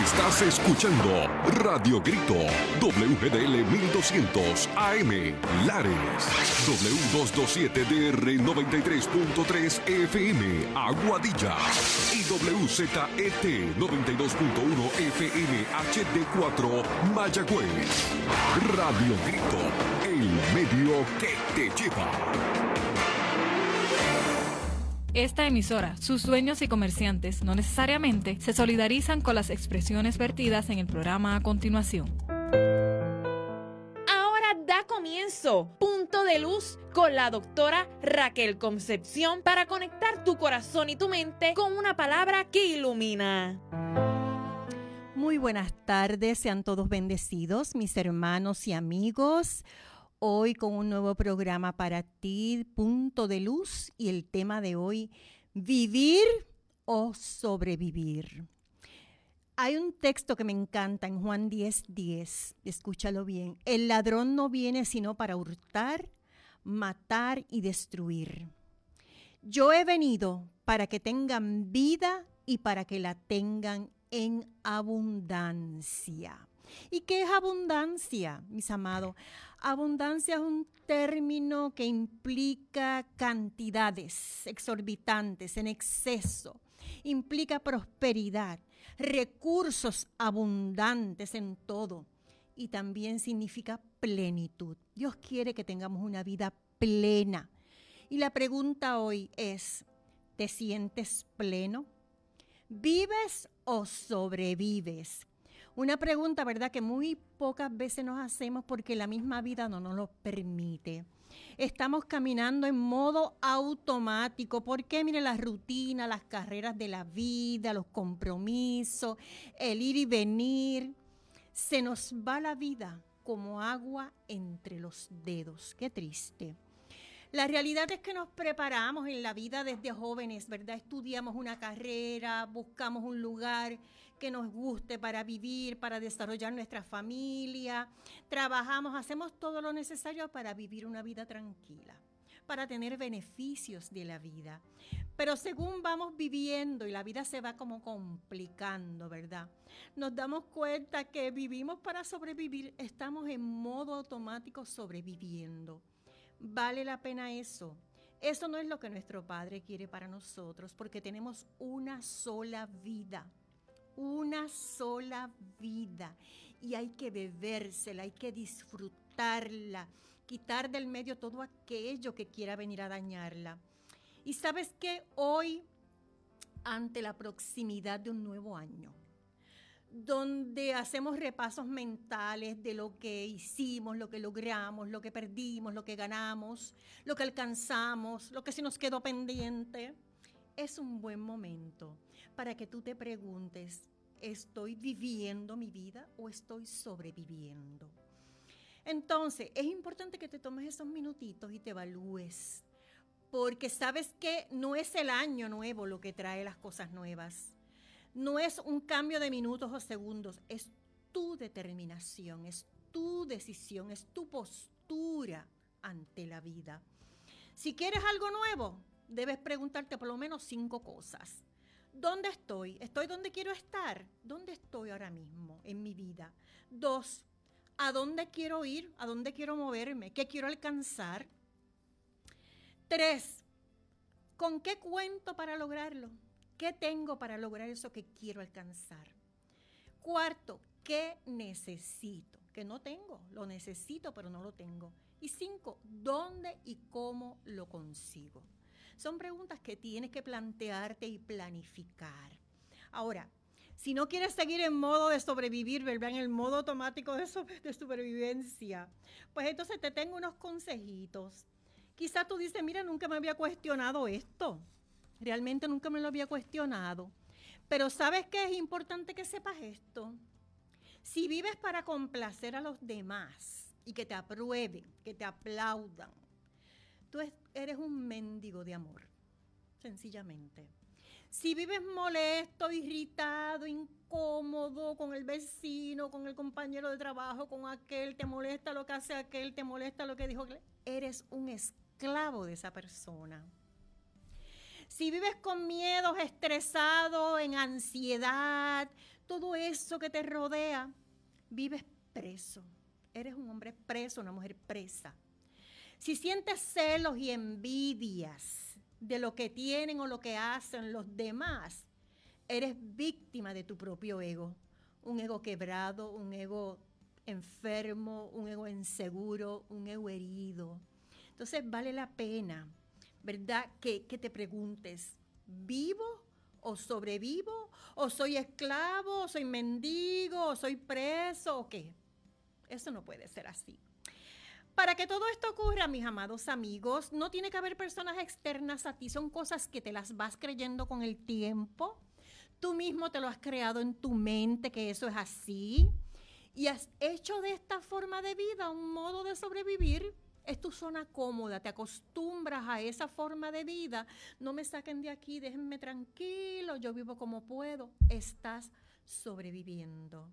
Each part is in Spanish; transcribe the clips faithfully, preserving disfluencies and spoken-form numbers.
Estás escuchando Radio Grito, W G D L mil doscientos A M, Lares, W doscientos veintisiete D R noventa y tres punto tres F M, Aguadilla, y W Z E T noventa y dos punto uno F M H D cuatro, Mayagüez. Radio Grito, el medio que te lleva. Esta emisora, sus dueños y comerciantes no necesariamente se solidarizan con las expresiones vertidas en el programa a continuación. Ahora da comienzo Punto de Luz con la doctora Raquel Concepción para conectar tu corazón y tu mente con una palabra que ilumina. Muy buenas tardes, sean todos bendecidos, mis hermanos y amigos. Hoy con un nuevo programa para ti, Punto de Luz, y el tema de hoy, vivir o sobrevivir. Hay un texto que me encanta en Juan diez diez, escúchalo bien. El ladrón no viene sino para hurtar, matar y destruir. Yo he venido para que tengan vida y para que la tengan en abundancia. ¿Y qué es abundancia, mis amados? Abundancia es un término que implica cantidades exorbitantes, en exceso. Implica prosperidad, recursos abundantes en todo. Y también significa plenitud. Dios quiere que tengamos una vida plena. Y la pregunta hoy es, ¿te sientes pleno? ¿Vives o sobrevives? Una pregunta, ¿verdad?, que muy pocas veces nos hacemos porque la misma vida no nos lo permite. Estamos caminando en modo automático. ¿Por qué? Mire, la rutina, las carreras de la vida, los compromisos, el ir y venir. Se nos va la vida como agua entre los dedos. Qué triste. La realidad es que nos preparamos en la vida desde jóvenes, ¿verdad? Estudiamos una carrera, buscamos un lugar que nos guste para vivir, para desarrollar nuestra familia. Trabajamos, hacemos todo lo necesario para vivir una vida tranquila, para tener beneficios de la vida. Pero según vamos viviendo y la vida se va como complicando, ¿verdad? Nos damos cuenta que vivimos para sobrevivir, estamos en modo automático sobreviviendo. ¿Vale la pena eso? Eso no es lo que nuestro Padre quiere para nosotros, porque tenemos una sola vida, una sola vida, y hay que bebérsela, hay que disfrutarla, quitar del medio todo aquello que quiera venir a dañarla. Y ¿sabes qué? Hoy, ante la proximidad de un nuevo año, donde hacemos repasos mentales de lo que hicimos, lo que logramos, lo que perdimos, lo que ganamos, lo que alcanzamos, lo que se nos quedó pendiente. Es un buen momento para que tú te preguntes, ¿estoy viviendo mi vida o estoy sobreviviendo? Entonces, es importante que te tomes esos minutitos y te evalúes, porque sabes que no es el año nuevo lo que trae las cosas nuevas. No es un cambio de minutos o segundos, es tu determinación, es tu decisión, es tu postura ante la vida. Si quieres algo nuevo, debes preguntarte por lo menos cinco cosas. ¿Dónde estoy? ¿Estoy donde quiero estar? ¿Dónde estoy ahora mismo en mi vida? Dos, ¿a dónde quiero ir? ¿A dónde quiero moverme? ¿Qué quiero alcanzar? Tres, ¿con qué cuento para lograrlo? ¿Qué tengo para lograr eso que quiero alcanzar? Cuarto, ¿qué necesito? Que no tengo, lo necesito pero no lo tengo. Y cinco, ¿dónde y cómo lo consigo? Son preguntas que tienes que plantearte y planificar. Ahora, si no quieres seguir en modo de sobrevivir, ¿verdad?, en el modo automático de, so- de supervivencia, pues entonces te tengo unos consejitos. Quizá tú dices, mira, nunca me había cuestionado esto. Realmente nunca me lo había cuestionado. Pero ¿sabes qué? Es importante que sepas esto. Si vives para complacer a los demás y que te aprueben, que te aplaudan, tú eres un mendigo de amor, sencillamente. Si vives molesto, irritado, incómodo con el vecino, con el compañero de trabajo, con aquel, te molesta lo que hace aquel, te molesta lo que dijo aquel, eres un esclavo de esa persona. Si vives con miedos, estresado, en ansiedad, todo eso que te rodea, vives preso. Eres un hombre preso, una mujer presa. Si sientes celos y envidias de lo que tienen o lo que hacen los demás, eres víctima de tu propio ego. Un ego quebrado, un ego enfermo, un ego inseguro, un ego herido. Entonces vale la pena, ¿verdad?, que, que te preguntes, ¿vivo o sobrevivo? ¿O soy esclavo? ¿O soy mendigo? ¿O soy preso? ¿O qué? Eso no puede ser así. Para que todo esto ocurra, mis amados amigos, no tiene que haber personas externas a ti. Son cosas que te las vas creyendo con el tiempo. Tú mismo te lo has creado en tu mente que eso es así. Y has hecho de esta forma de vida un modo de sobrevivir. Es tu zona cómoda, te acostumbras a esa forma de vida. No me saquen de aquí, déjenme tranquilo, yo vivo como puedo. Estás sobreviviendo.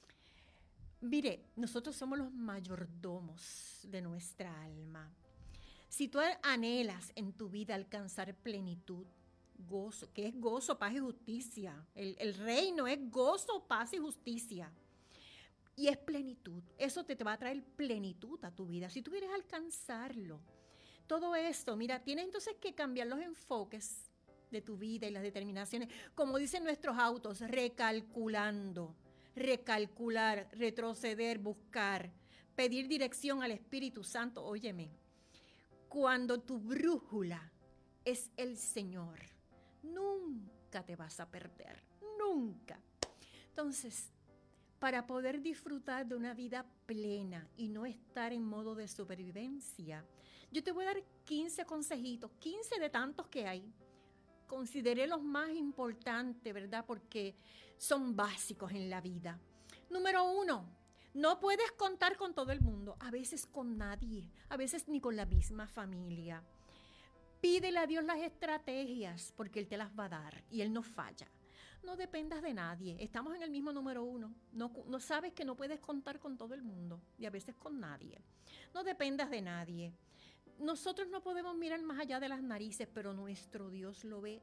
Mire, nosotros somos los mayordomos de nuestra alma. Si tú anhelas en tu vida alcanzar plenitud, gozo, que es gozo, paz y justicia. El, el reino es gozo, paz y justicia. Y es plenitud. Eso te, te va a traer plenitud a tu vida. Si tú quieres alcanzarlo, todo esto, mira, tienes entonces que cambiar los enfoques de tu vida y las determinaciones. Como dicen nuestros autos, recalculando. Recalcular, retroceder, buscar, pedir dirección al Espíritu Santo. Óyeme, cuando tu brújula es el Señor, nunca te vas a perder, nunca. Entonces, para poder disfrutar de una vida plena y no estar en modo de supervivencia, yo te voy a dar quince consejitos, quince de tantos que hay. Consideré los más importantes, ¿verdad? Porque son básicos en la vida. Número uno, no puedes contar con todo el mundo, a veces con nadie, a veces ni con la misma familia. Pídele a Dios las estrategias, porque Él te las va a dar y Él no falla. No dependas de nadie, estamos en el mismo número uno. No, no sabes que no puedes contar con todo el mundo y a veces con nadie. No dependas de nadie. Nosotros no podemos mirar más allá de las narices, pero nuestro Dios lo ve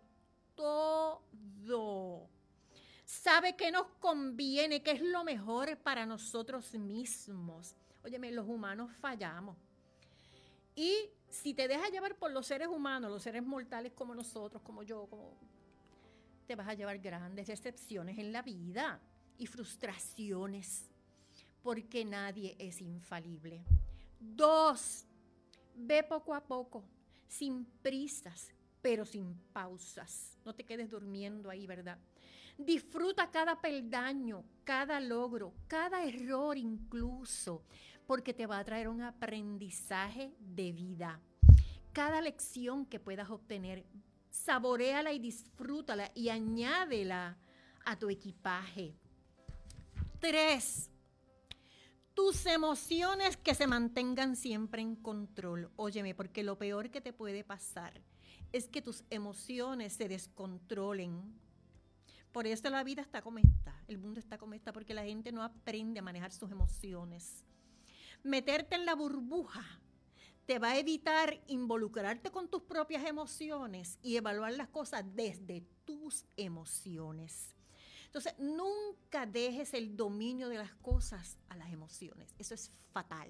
todo. Sabe qué nos conviene, qué es lo mejor para nosotros mismos. Óyeme, los humanos fallamos. Y si te dejas llevar por los seres humanos, los seres mortales como nosotros, como yo, como, te vas a llevar grandes decepciones en la vida y frustraciones, porque nadie es infalible. Dos, ve poco a poco, sin prisas, pero sin pausas. No te quedes durmiendo ahí, ¿verdad? Disfruta cada peldaño, cada logro, cada error incluso, porque te va a traer un aprendizaje de vida. Cada lección que puedas obtener, saboréala y disfrútala y añádela a tu equipaje. Tres, tus emociones que se mantengan siempre en control. Óyeme, porque lo peor que te puede pasar es que tus emociones se descontrolen. Por eso la vida está como está, el mundo está como está, porque la gente no aprende a manejar sus emociones. Meterte en la burbuja te va a evitar involucrarte con tus propias emociones y evaluar las cosas desde tus emociones. Entonces, nunca dejes el dominio de las cosas a las emociones. Eso es fatal.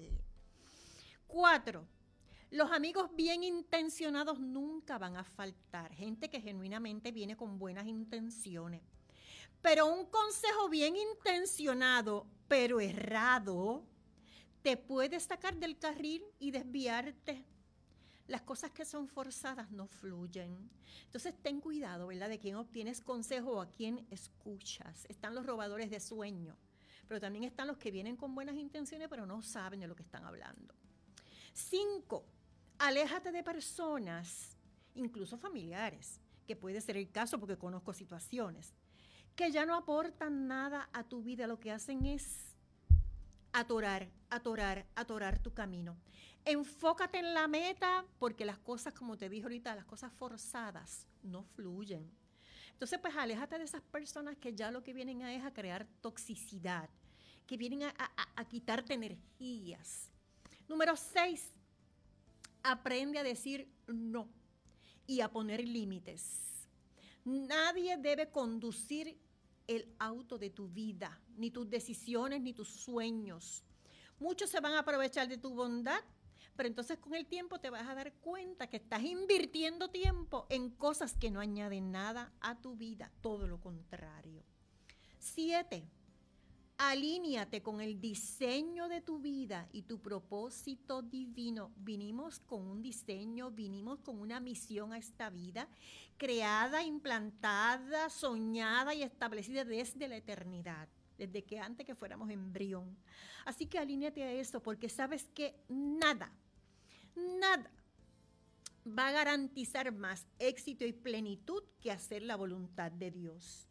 Cuatro, los amigos bien intencionados nunca van a faltar. Gente que genuinamente viene con buenas intenciones. Pero un consejo bien intencionado, pero errado, te puede sacar del carril y desviarte. Las cosas que son forzadas no fluyen. Entonces ten cuidado, ¿verdad?, de quién obtienes consejo o a quién escuchas. Están los robadores de sueño, pero también están los que vienen con buenas intenciones pero no saben de lo que están hablando. Cinco, aléjate de personas, incluso familiares, que puede ser el caso porque conozco situaciones, que ya no aportan nada a tu vida. Lo que hacen es atorar, atorar, atorar tu camino. Enfócate en la meta, porque las cosas, como te dije ahorita, las cosas forzadas no fluyen. Entonces, pues aléjate de esas personas que ya lo que vienen a es a crear toxicidad, que vienen a, a, a quitarte energías. Número seis, aprende a decir no y a poner límites. Nadie debe conducir el auto de tu vida, ni tus decisiones, ni tus sueños. Muchos se van a aprovechar de tu bondad, pero entonces con el tiempo te vas a dar cuenta que estás invirtiendo tiempo en cosas que no añaden nada a tu vida, todo lo contrario. Siete, alíñate con el diseño de tu vida y tu propósito divino. Vinimos con un diseño, vinimos con una misión a esta vida, creada, implantada, soñada y establecida desde la eternidad, desde que antes que fuéramos embrión. Así que alíñate a eso, porque sabes que nada, nada va a garantizar más éxito y plenitud que hacer la voluntad de Dios.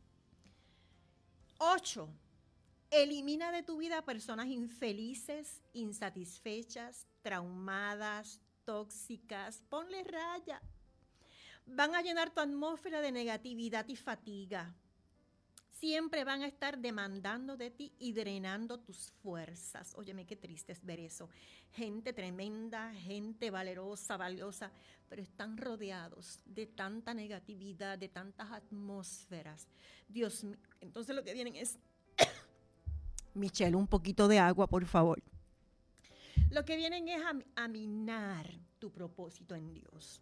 Ocho, elimina de tu vida a personas infelices, insatisfechas, traumadas, tóxicas. Ponle raya. Van a llenar tu atmósfera de negatividad y fatiga. Siempre van a estar demandando de ti y drenando tus fuerzas. Óyeme, qué triste es ver eso. Gente tremenda, gente valerosa, valiosa, pero están rodeados de tanta negatividad, de tantas atmósferas. Dios mío, entonces lo que vienen es... Michelle, un poquito de agua, por favor. Lo que vienen es a, a minar tu propósito en Dios.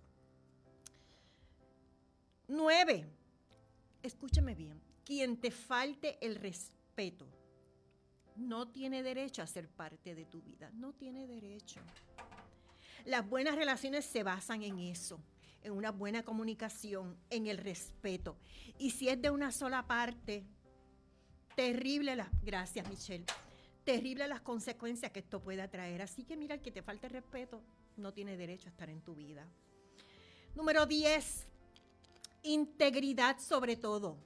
Nueve, escúchame bien. Quien te falte el respeto no tiene derecho a ser parte de tu vida, no tiene derecho. Las buenas relaciones se basan en eso, en una buena comunicación, en el respeto. Y si es de una sola parte, terrible las, gracias Michelle, terrible las consecuencias que esto pueda traer. Así que mira, el que te falte el respeto no tiene derecho a estar en tu vida. Número diez, integridad sobre todo.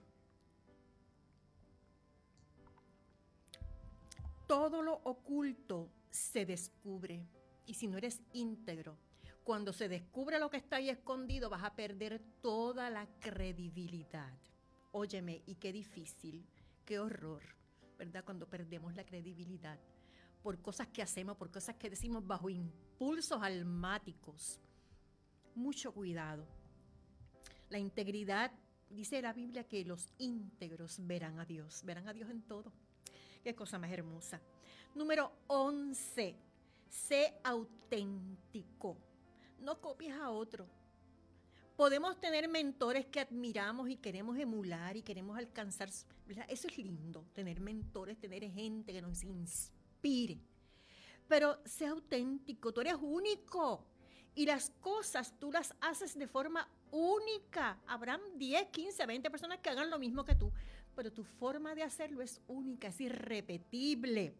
Todo lo oculto se descubre. Y si no eres íntegro, cuando se descubre lo que está ahí escondido, vas a perder toda la credibilidad. Óyeme, y qué difícil, qué horror, ¿verdad? Cuando perdemos la credibilidad por cosas que hacemos, por cosas que decimos bajo impulsos almáticos. Mucho cuidado. La integridad, dice la Biblia que los íntegros verán a Dios, verán a Dios en todo. Qué cosa más hermosa. Número once, sé auténtico. No copies a otro. Podemos tener mentores que admiramos y queremos emular y queremos alcanzar, ¿verdad? Eso es lindo, tener mentores, tener gente que nos inspire. Pero sé auténtico, tú eres único. Y las cosas tú las haces de forma única. Habrán diez, quince, veinte personas que hagan lo mismo que tú, pero tu forma de hacerlo es única, es irrepetible.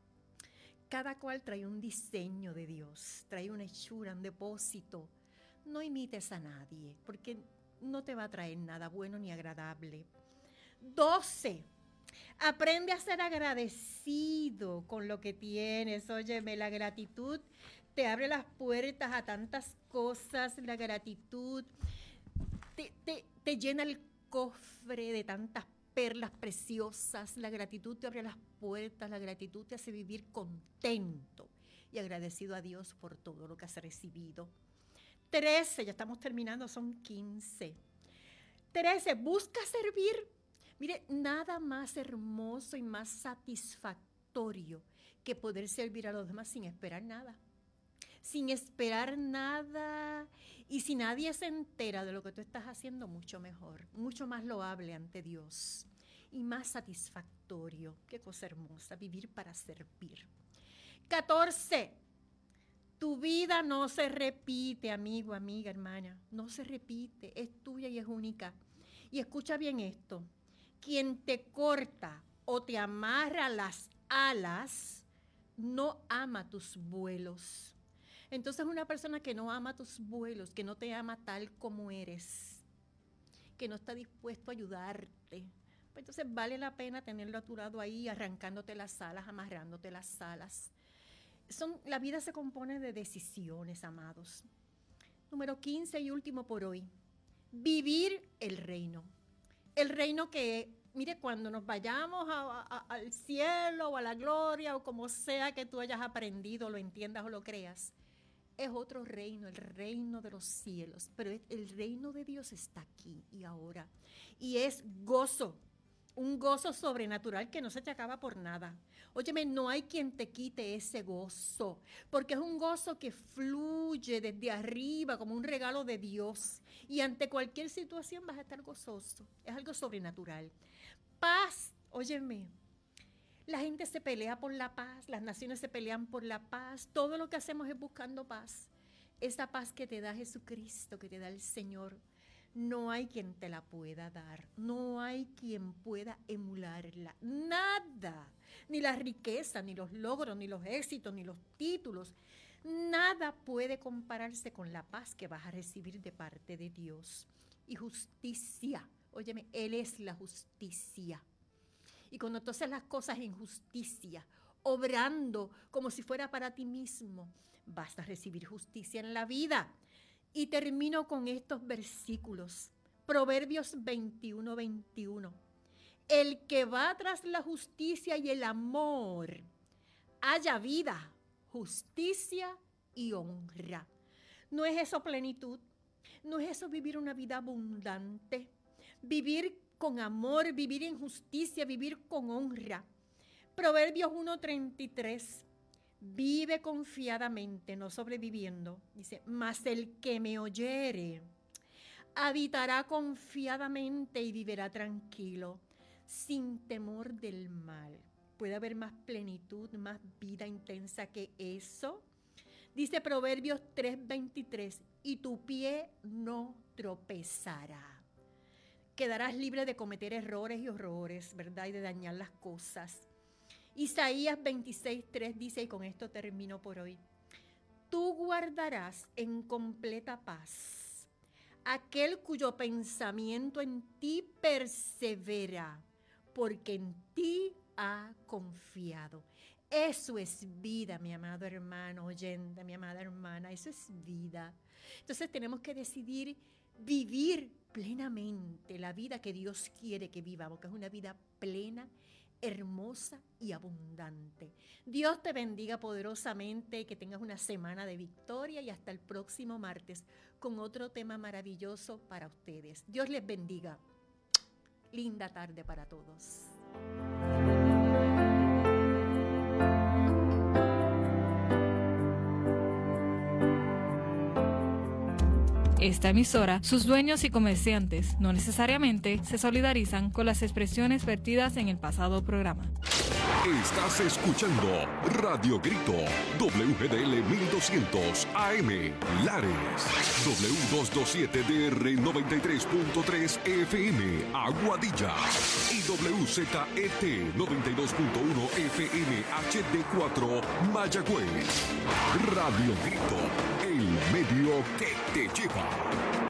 Cada cual trae un diseño de Dios, trae una hechura, un depósito. No imites a nadie, porque no te va a traer nada bueno ni agradable. doce. Aprende a ser agradecido con lo que tienes. Óyeme, la gratitud te abre las puertas a tantas cosas. La gratitud te, te, te llena el cofre de tantas perlas preciosas. La gratitud te abre las puertas. La gratitud te hace vivir contento y agradecido a Dios por todo lo que has recibido. trece, ya estamos terminando, son quince. trece, busca servir. Mire, nada más hermoso y más satisfactorio que poder servir a los demás sin esperar nada. Sin esperar nada. Y si nadie se entera de lo que tú estás haciendo, mucho mejor. Mucho más loable ante Dios. Y más satisfactorio. Qué cosa hermosa, vivir para servir. catorce. Tu vida no se repite, amigo, amiga, hermana. No se repite, es tuya y es única. Y escucha bien esto. Quien te corta o te amarra las alas, no ama tus vuelos. Entonces una persona que no ama tus vuelos, que no te ama tal como eres, que no está dispuesto a ayudarte, pues entonces vale la pena tenerlo a tu lado ahí, arrancándote las alas, amarrándote las alas. Son, la vida se compone de decisiones, amados. Número quince y último por hoy. Vivir el reino. El reino que, mire, cuando nos vayamos a, a, al cielo o a la gloria o como sea que tú hayas aprendido, lo entiendas o lo creas, es otro reino, el reino de los cielos. Pero el reino de Dios está aquí y ahora. Y es gozo, un gozo sobrenatural que no se te acaba por nada. Óyeme, no hay quien te quite ese gozo, porque es un gozo que fluye desde arriba como un regalo de Dios. Y ante cualquier situación vas a estar gozoso. Es algo sobrenatural. Paz, óyeme. La gente se pelea por la paz, las naciones se pelean por la paz. Todo lo que hacemos es buscando paz. Esa paz que te da Jesucristo, que te da el Señor. No hay quien te la pueda dar, no hay quien pueda emularla, nada, ni la riqueza, ni los logros, ni los éxitos, ni los títulos, nada puede compararse con la paz que vas a recibir de parte de Dios. Y justicia, óyeme, Él es la justicia. Y cuando tú haces las cosas en justicia, obrando como si fuera para ti mismo, vas a recibir justicia en la vida. Y termino con estos versículos. Proverbios veintiuno, veintiuno. El que va tras la justicia y el amor, halla vida, justicia y honra. ¿No es eso plenitud? ¿No es eso vivir una vida abundante? Vivir con amor, vivir en justicia, vivir con honra. Proverbios uno, treinta y tres. Vive confiadamente, no sobreviviendo. Dice, mas el que me oyere habitará confiadamente y vivirá tranquilo, sin temor del mal. ¿Puede haber más plenitud, más vida intensa que eso? Dice Proverbios tres, veintitrés, y tu pie no tropezará. Quedarás libre de cometer errores y horrores, ¿verdad? Y de dañar las cosas. Isaías veintiséis, tres dice, y con esto termino por hoy, tú guardarás en completa paz aquel cuyo pensamiento en ti persevera, porque en ti ha confiado. Eso es vida, mi amado hermano, oyente, mi amada hermana, eso es vida. Entonces tenemos que decidir vivir plenamente la vida que Dios quiere que vivamos, que es una vida plena, hermosa y abundante. Dios te bendiga poderosamente, que tengas una semana de victoria y hasta el próximo martes con otro tema maravilloso para ustedes. Dios les bendiga. Linda tarde para todos. Esta emisora, sus dueños y comerciantes no necesariamente se solidarizan con las expresiones vertidas en el pasado programa. Estás escuchando Radio Grito, W G D L mil doscientos A M, Lares, W doscientos veintisiete D R noventa y tres punto tres F M, Aguadilla, y W Z E T noventa y dos punto uno F M H D cuatro, Mayagüez. Radio Grito, el medio que te lleva.